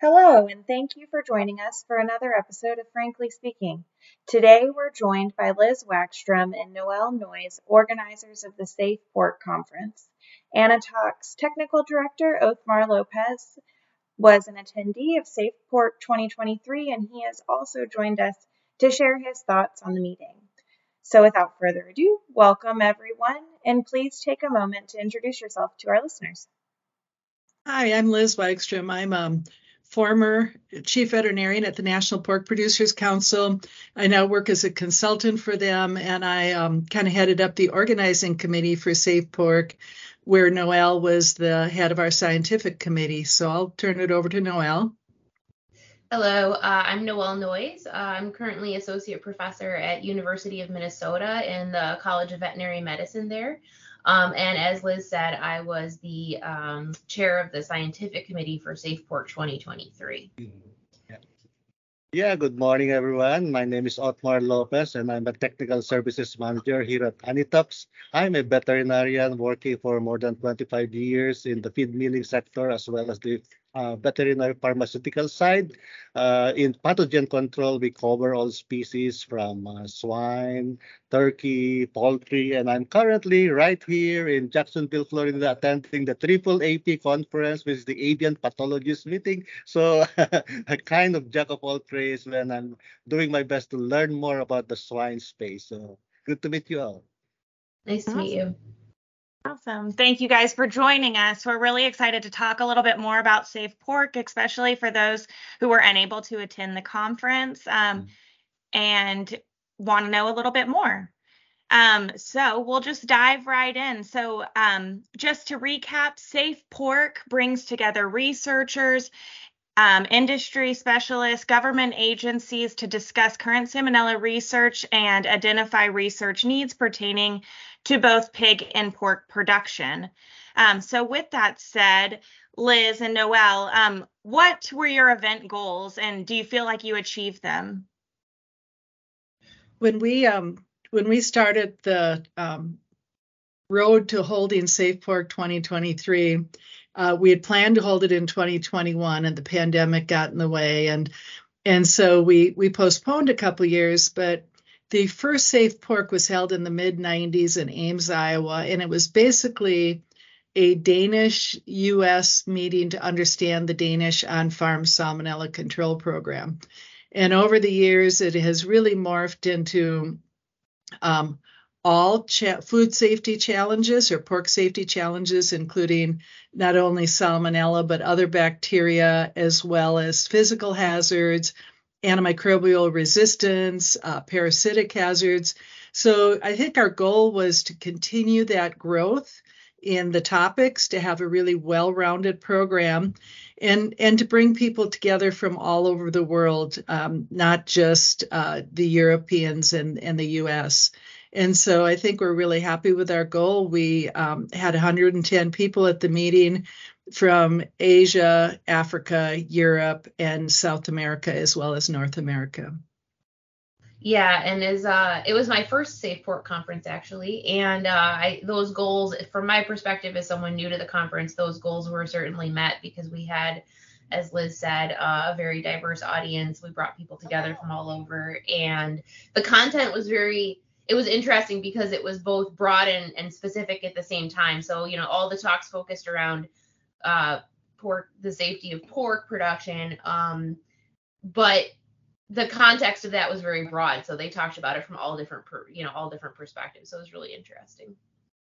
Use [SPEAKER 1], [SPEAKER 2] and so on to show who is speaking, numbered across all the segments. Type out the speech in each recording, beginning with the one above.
[SPEAKER 1] Hello, and thank you for joining us for another episode of Frankly Speaking. Today, we're joined by Liz Wackstrom and Noelle Noyes, organizers of the Safe Port Conference. Anna Talk's technical director, Othmar Lopez, was an attendee of Safe Port 2023, and he has also joined us to share his thoughts on the meeting. So without further ado, welcome everyone, and please take a moment to introduce yourself to our listeners.
[SPEAKER 2] Hi, I'm Liz Wackstrom. I'm a former chief veterinarian at the National Pork Producers Council. I now work as a consultant for them, and I kind of headed up the organizing committee for Safe Pork, where Noelle was the head of our scientific committee. So I'll turn it over to Noelle.
[SPEAKER 3] Hello, I'm Noelle Noyes. I'm currently associate professor at University of Minnesota in the College of Veterinary Medicine there. And as Liz said, I was the chair of the scientific committee for Safe Port 2023.
[SPEAKER 4] Yeah, good morning, everyone. My name is Otmar Lopez, and I'm a technical services manager here at Anitox. I'm a veterinarian working for more than 25 years in the feed milling sector as well as the veterinary pharmaceutical side. In pathogen control, we cover all species from swine, turkey, poultry, and I'm currently right here in Jacksonville, Florida, attending the Triple AP conference, which is the avian pathologist meeting. So a kind of jack of all trades when I'm doing my best to learn more about the swine space. So good to meet you all.
[SPEAKER 3] Nice to meet you.
[SPEAKER 1] Awesome. Thank you guys for joining us. We're really excited to talk a little bit more about Safe Pork, especially for those who were unable to attend the conference and want to know a little bit more. So we'll just dive right in. So just to recap, Safe Pork brings together researchers, industry specialists, government agencies to discuss current salmonella research and identify research needs pertaining to both pig and pork production. So with that said, Liz and Noelle, what were your event goals, and do you feel like you achieved them?
[SPEAKER 2] When we started the road to holding Safe Pork 2023, we had planned to hold it in 2021, and the pandemic got in the way, and so we postponed a couple years. But the first Safe Pork was held in the mid-90s in Ames, Iowa, and it was basically a Danish-U.S. meeting to understand the Danish on-farm salmonella control program. And over the years, it has really morphed into all food safety challenges or pork safety challenges, including not only salmonella, but other bacteria, as well as physical hazards, antimicrobial resistance, parasitic hazards. So I think our goal was to continue that growth in the topics, to have a really well-rounded program, and to bring people together from all over the world, not just the Europeans and the U.S. And so I think we're really happy with our goal. We had 110 people at the meeting from Asia, Africa, Europe, and South America, as well as North America.
[SPEAKER 3] Yeah, and it was my first Safe Port conference, actually. And those goals, from my perspective as someone new to the conference, those goals were certainly met because we had, as Liz said, a very diverse audience. We brought people together from all over, and the content was it was interesting because it was both broad and specific at the same time. So, all the talks focused around pork, the safety of pork production, but the context of that was very broad. So they talked about it from all different perspectives. So it was really interesting.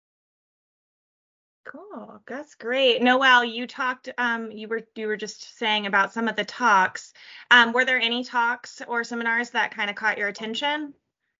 [SPEAKER 1] Cool. That's great. Noelle, you talked, you were just saying about some of the talks. Were there any talks or seminars that kind of caught your attention?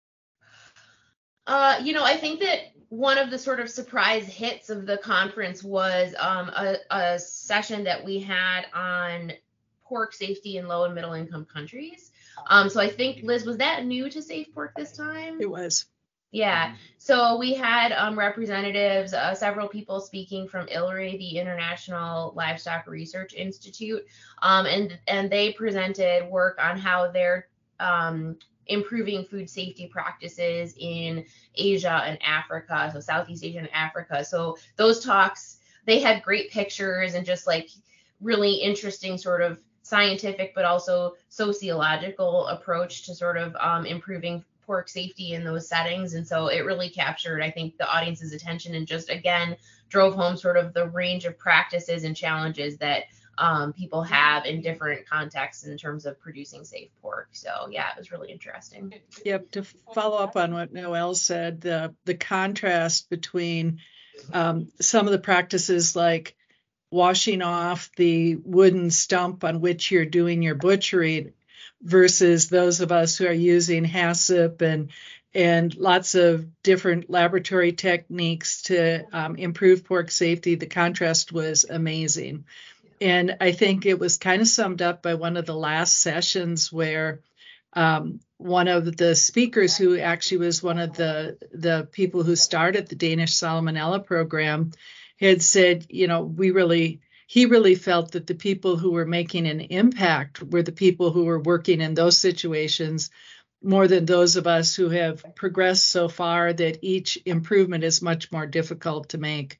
[SPEAKER 3] I think that one of the sort of surprise hits of the conference was a session that we had on pork safety in low and middle income countries. So I think, Liz, was that new to Safe Pork this time?
[SPEAKER 2] It was.
[SPEAKER 3] Yeah. So we had representatives, several people speaking from ILRI, the International Livestock Research Institute, and they presented work on how they're improving food safety practices in Asia and Africa, so Southeast Asia and Africa. So those talks, they had great pictures and just like really interesting sort of scientific but also sociological approach to sort of improving pork safety in those settings. And so it really captured, I think, the audience's attention and just, again, drove home sort of the range of practices and challenges that people have in different contexts in terms of producing safe pork. So yeah, it was really interesting.
[SPEAKER 2] Yep. To follow up on what Noelle said, the contrast between some of the practices like washing off the wooden stump on which you're doing your butchery versus those of us who are using HACCP and lots of different laboratory techniques to improve pork safety. The contrast was amazing. And I think it was kind of summed up by one of the last sessions where one of the speakers, who actually was one of the people who started the Danish Salmonella program, had said, you know, he really felt that the people who were making an impact were the people who were working in those situations more than those of us who have progressed so far that each improvement is much more difficult to make.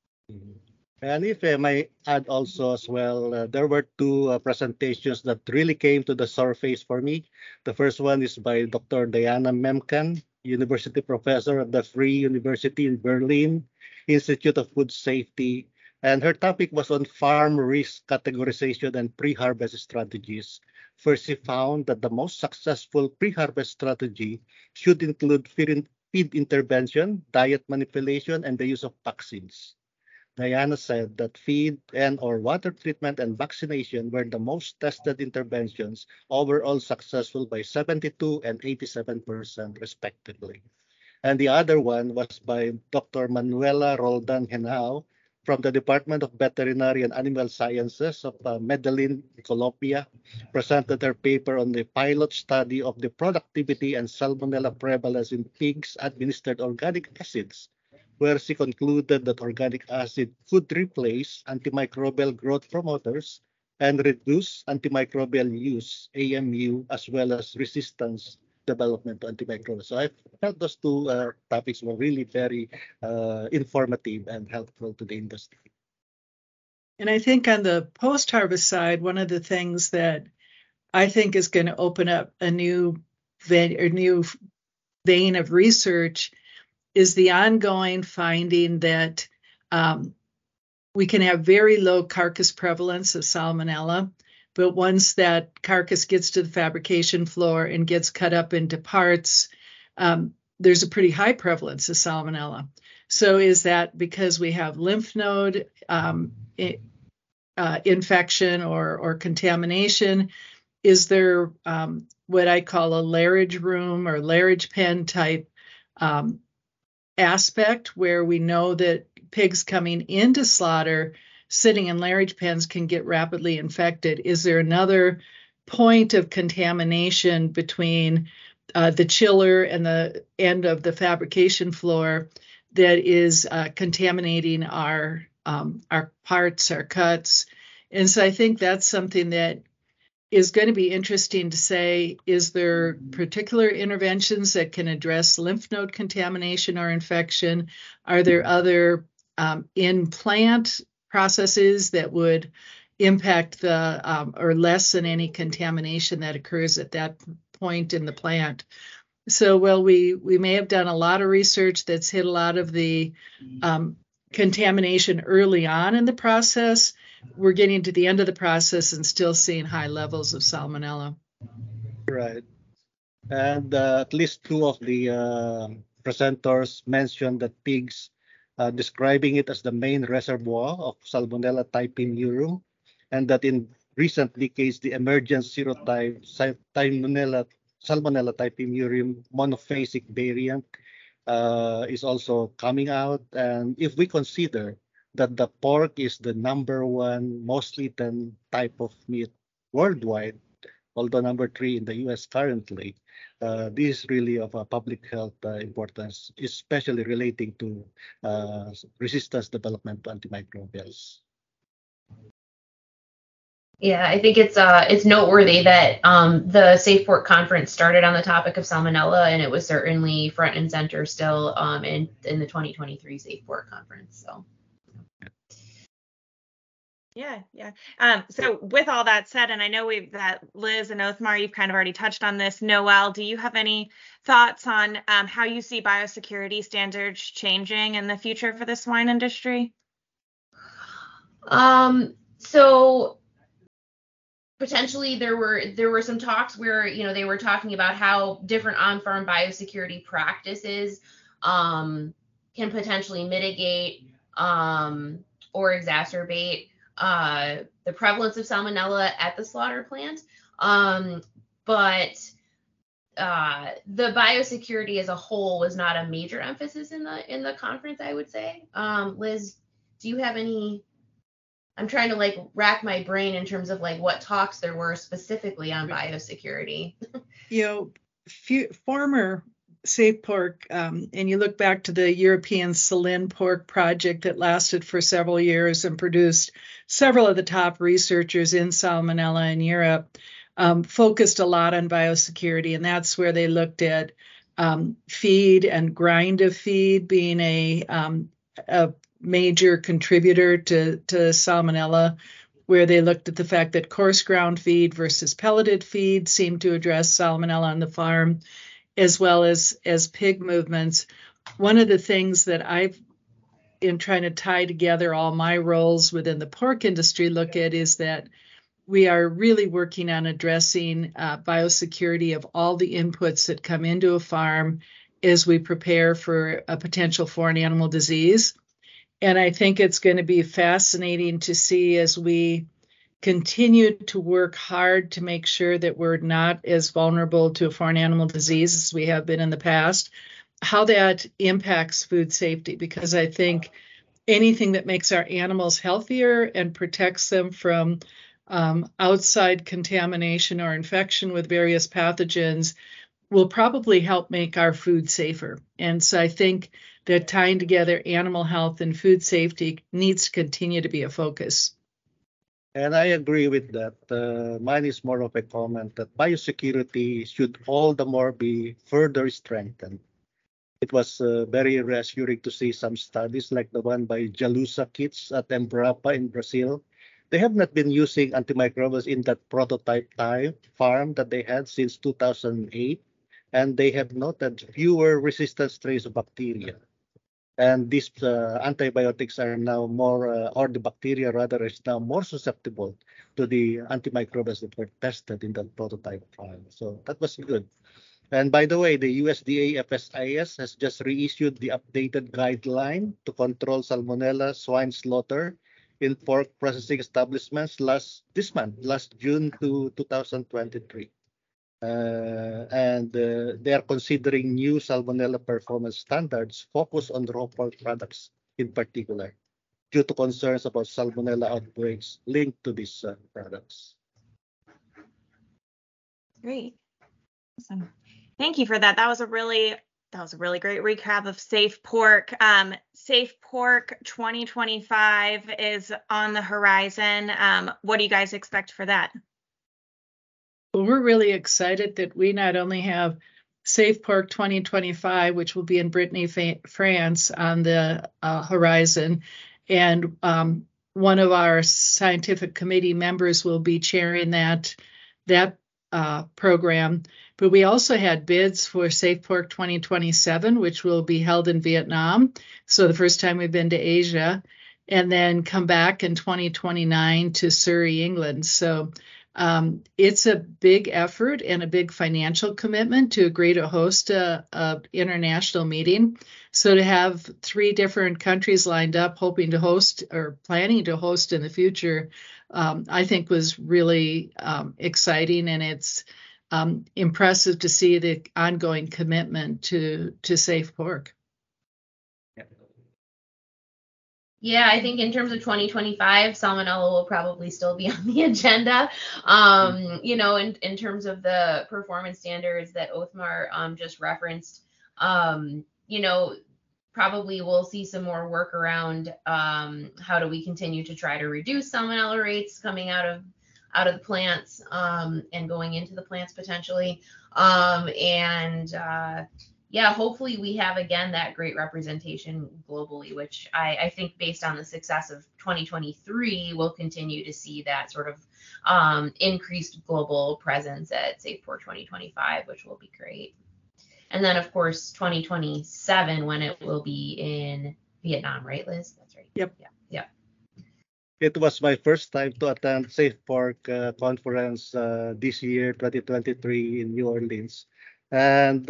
[SPEAKER 4] And if I may add also as well, there were two presentations that really came to the surface for me. The first one is by Dr. Diana Memkan, University Professor at the Free University in Berlin, Institute of Food Safety. And her topic was on farm risk categorization and pre-harvest strategies. First, she found that the most successful pre-harvest strategy should include feed intervention, diet manipulation, and the use of vaccines. Diana said that feed and/or water treatment and vaccination were the most tested interventions, overall successful by 72 and 87% respectively. And the other one was by Dr. Manuela Roldan Henao from the Department of Veterinary and Animal Sciences of Medellin, Colombia, presented her paper on the pilot study of the productivity and salmonella prevalence in pigs administered organic acids, where she concluded that organic acid could replace antimicrobial growth promoters and reduce antimicrobial use, AMU, as well as resistance development to antimicrobials. So I felt those two topics were really very informative and helpful to the industry.
[SPEAKER 2] And I think on the post-harvest side, one of the things that I think is going to open up a new vein of research is the ongoing finding that we can have very low carcass prevalence of salmonella, but once that carcass gets to the fabrication floor and gets cut up into parts, there's a pretty high prevalence of salmonella. So is that because we have lymph node infection or contamination? Is there what I call a lairage room or lairage pen type aspect where we know that pigs coming into slaughter sitting in lairage pens can get rapidly infected? Is there another point of contamination between the chiller and the end of the fabrication floor that is contaminating our parts, our cuts? And so I think that's something that is going to be interesting to say. Is there particular interventions that can address lymph node contamination or infection? Are there other in-plant processes that would impact the or lessen any contamination that occurs at that point in the plant? So, well, we may have done a lot of research that's hit a lot of the contamination early on in the process. We're getting to the end of the process and still seeing high levels of salmonella.
[SPEAKER 4] Right. And at least two of the presenters mentioned that pigs, describing it as the main reservoir of Salmonella typhi murum, and that in recent decades, the emergent serotype Salmonella typhi murum monophasic variant is also coming out. And if we consider that the pork is the number one most eaten type of meat worldwide, although number 3 in the US currently, this is really of a public health importance, especially relating to resistance development to antimicrobials.
[SPEAKER 3] Yeah, I think it's noteworthy that the Safe Pork Conference started on the topic of salmonella, and it was certainly front and center still in the 2023 Safe Pork Conference. So.
[SPEAKER 1] Yeah. So with all that said, and I know that Liz and Othmar, you've kind of already touched on this. Noelle, do you have any thoughts on how you see biosecurity standards changing in the future for the swine industry?
[SPEAKER 3] So potentially there were some talks where they were talking about how different on-farm biosecurity practices can potentially mitigate or exacerbate the prevalence of salmonella at the slaughter plant. But the biosecurity as a whole was not a major emphasis in the conference, I would say. Liz, do you have any? I'm trying to rack my brain in terms of what talks there were specifically on biosecurity.
[SPEAKER 2] Former Safe Pork, and you look back to the European Salin Pork project that lasted for several years and produced several of the top researchers in Salmonella in Europe, focused a lot on biosecurity, and that's where they looked at feed and grind of feed being a major contributor to Salmonella, where they looked at the fact that coarse ground feed versus pelleted feed seemed to address Salmonella on the farm, as well as pig movements. One of the things that I've, in trying to tie together all my roles within the pork industry, look at is that we are really working on addressing biosecurity of all the inputs that come into a farm as we prepare for a potential foreign animal disease. And I think it's going to be fascinating to see as we continue to work hard to make sure that we're not as vulnerable to a foreign animal disease as we have been in the past, how that impacts food safety. Because I think anything that makes our animals healthier and protects them from outside contamination or infection with various pathogens will probably help make our food safer. And so I think that tying together animal health and food safety needs to continue to be a focus.
[SPEAKER 4] And I agree with that. Mine is more of a comment that biosecurity should all the more be further strengthened. It was very reassuring to see some studies like the one by Jalusa Kits at Embrapa in Brazil. They have not been using antimicrobials in that prototype farm that they had since 2008, and they have noted fewer resistant strains of bacteria. And these antibiotics are now more, or the bacteria rather, is now more susceptible to the antimicrobials that were tested in the prototype farm. So that was good. And by the way, the USDA FSIS has just reissued the updated guideline to control Salmonella swine slaughter in pork processing establishments last June 2023. And they are considering new Salmonella performance standards focused on raw pork products in particular, due to concerns about Salmonella outbreaks linked to these products.
[SPEAKER 1] Great. Awesome. Thank you for that. That was a really great recap of Safe Pork. Safe Pork 2025 is on the horizon. What do you guys expect for that?
[SPEAKER 2] Well, we're really excited that we not only have Safe Pork 2025, which will be in Brittany, France, on the horizon, and one of our scientific committee members will be chairing that program. But we also had bids for Safe Pork 2027, which will be held in Vietnam. So the first time we've been to Asia, and then come back in 2029 to Surrey, England. So it's a big effort and a big financial commitment to agree to host a international meeting. So to have 3 different countries lined up, hoping to host or planning to host in the future, I think was really exciting, and it's impressive to see the ongoing commitment to Safe Pork.
[SPEAKER 3] Yeah, I think in terms of 2025, Salmonella will probably still be on the agenda. In terms of the performance standards that Othmar just referenced, probably we'll see some more work around how do we continue to try to reduce Salmonella rates coming out of the plants and going into the plants potentially. yeah, hopefully we have again that great representation globally, which I think based on the success of 2023, we'll continue to see that sort of increased global presence at Safe Port 2025, which will be great. And then of course 2027 when it will be in Vietnam, right, Liz? That's right.
[SPEAKER 2] Yep.
[SPEAKER 3] Yeah.
[SPEAKER 4] It was my first time to attend Safe Pork conference this year, 2023, in New Orleans. And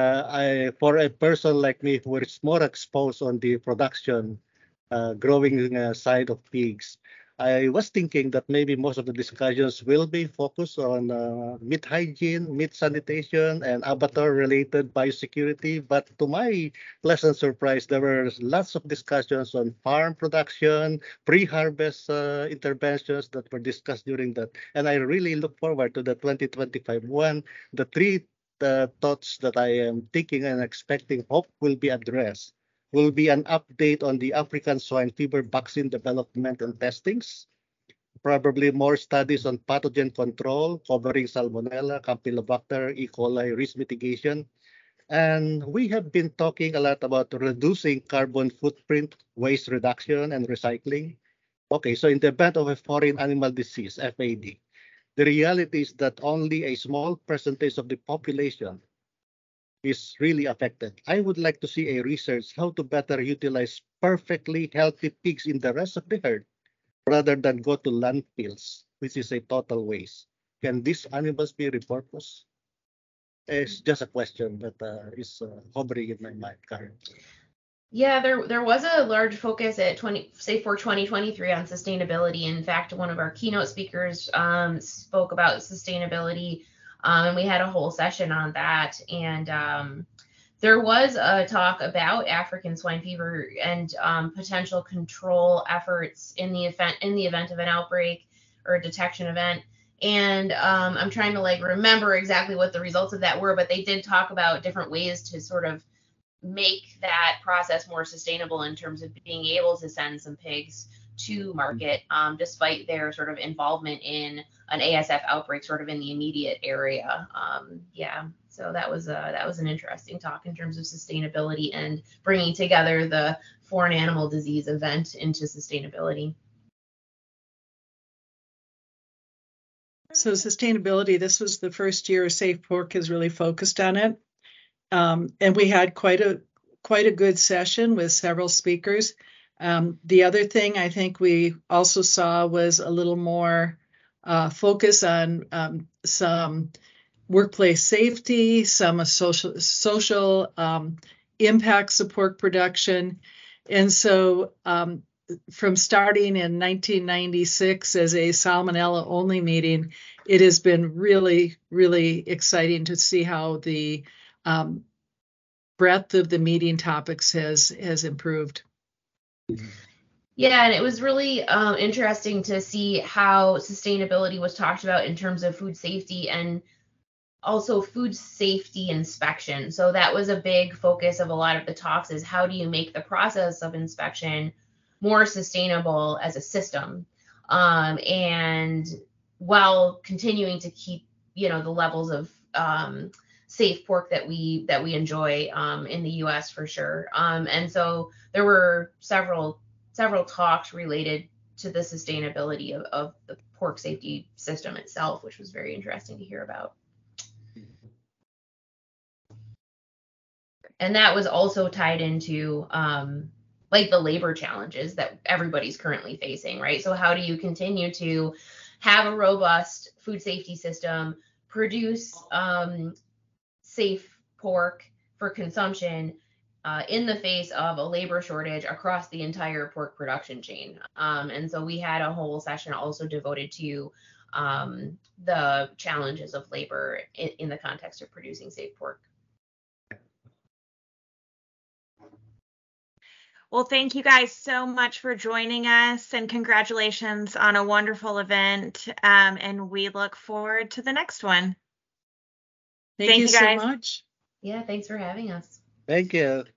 [SPEAKER 4] for a person like me who is more exposed on the production, growing side of pigs, I was thinking that maybe most of the discussions will be focused on meat hygiene, meat sanitation, and abattoir-related biosecurity. But to my pleasant surprise, there were lots of discussions on farm production, pre-harvest interventions that were discussed during that. And I really look forward to the 2025 one. The three thoughts that I am thinking and expecting hope will be addressed will be an update on the African swine fever vaccine development and testings, probably more studies on pathogen control covering Salmonella, Campylobacter, E. coli, risk mitigation. And we have been talking a lot about reducing carbon footprint, waste reduction, and recycling. Okay, so in the event of a foreign animal disease, FAD, the reality is that only a small percentage of the population is really affected. I would like to see a research how to better utilize perfectly healthy pigs in the rest of the herd rather than go to landfills, which is a total waste. Can these animals be repurposed? It's just a question that is hovering in my mind currently.
[SPEAKER 3] Yeah, there was a large focus at Safe Port 2023 on sustainability. In fact, one of our keynote speakers spoke about sustainability, and we had a whole session on that. And there was a talk about African swine fever and potential control efforts in the event of an outbreak or a detection event. And I'm trying to remember exactly what the results of that were, but they did talk about different ways to sort of make that process more sustainable in terms of being able to send some pigs to market, despite their sort of involvement in an ASF outbreak sort of in the immediate area. Yeah, so that was an interesting talk in terms of sustainability and bringing together the foreign animal disease event into sustainability.
[SPEAKER 2] So sustainability, this was the first year Safe Pork has really focused on it. And we had quite a good session with several speakers. The other thing I think we also saw was a little more focus on some workplace safety, some social impacts of pork production. And so from starting in 1996 as a salmonella only meeting, it has been really, really exciting to see how the breadth of the meeting topics has improved.
[SPEAKER 3] Yeah, and it was really interesting to see how sustainability was talked about in terms of food safety and also food safety inspection. So that was a big focus of a lot of the talks, is how do you make the process of inspection more sustainable as a system, and while continuing to keep the levels of safe pork that we enjoy in the US for sure. And so there were several talks related to the sustainability of the pork safety system itself, which was very interesting to hear about. And that was also tied into the labor challenges that everybody's currently facing, right? So how do you continue to have a robust food safety system, produce safe pork for consumption in the face of a labor shortage across the entire pork production chain? And so we had a whole session also devoted to the challenges of labor in the context of producing safe pork.
[SPEAKER 1] Well, thank you guys so much for joining us, and congratulations on a wonderful event. And we look forward to the next one.
[SPEAKER 2] Thank you so much.
[SPEAKER 3] Yeah, thanks for having us.
[SPEAKER 4] Thank you.